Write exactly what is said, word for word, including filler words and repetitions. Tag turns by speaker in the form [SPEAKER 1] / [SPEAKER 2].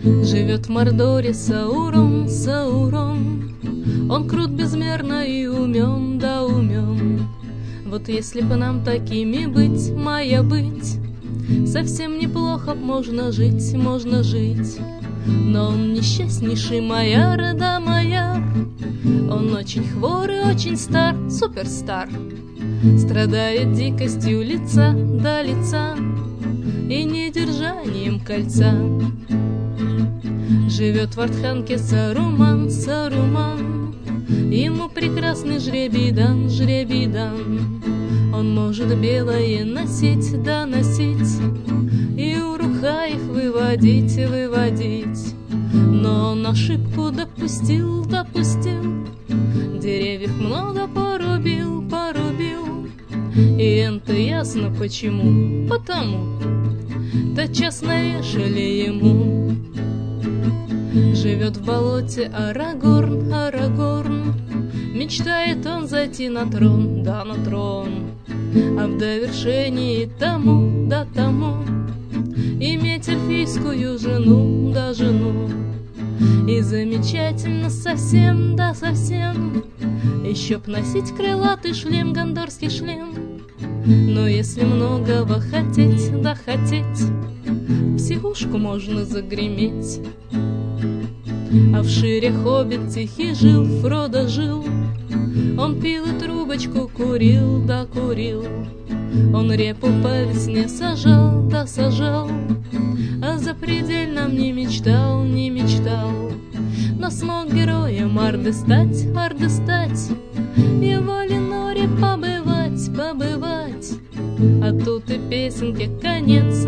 [SPEAKER 1] Живет в Мордоре Саурон, Саурон. Он крут безмерно и умен, да умен. Вот если бы нам такими быть, моя быть, совсем неплохо б можно жить, можно жить. Но он несчастнейший маяр, да маяр. Он очень хворый, очень стар, суперстар. Страдает дикостью лица до лица и недержанием кольца. Живет в Артханке Саруман, Саруман. Ему прекрасный жребий дан, жребий дан. Он может белое носить, да носить, и урухаев выводить, выводить. Но он ошибку допустил, допустил, деревьев много порубил, порубил. И это ясно почему, потому тотчас навешали ему. Живет в болоте Арагорн, Арагорн. Мечтает он зайти на трон, да на трон. А в довершении тому, да тому иметь эльфийскую жену, да жену. И замечательно совсем, да совсем еще б носить крылатый шлем, гондорский шлем. Но если многого хотеть, да хотеть, в психушку можно загреметь. А в шире хоббит тихий жил, Фродо жил. Он пил и трубочку курил, да курил. Он репу по весне сажал, да сажал, а запредельном не мечтал, не мечтал. Но смог героем Арды стать, Арды стать, и в Валиноре побывать, побывать. А тут и песенке конец,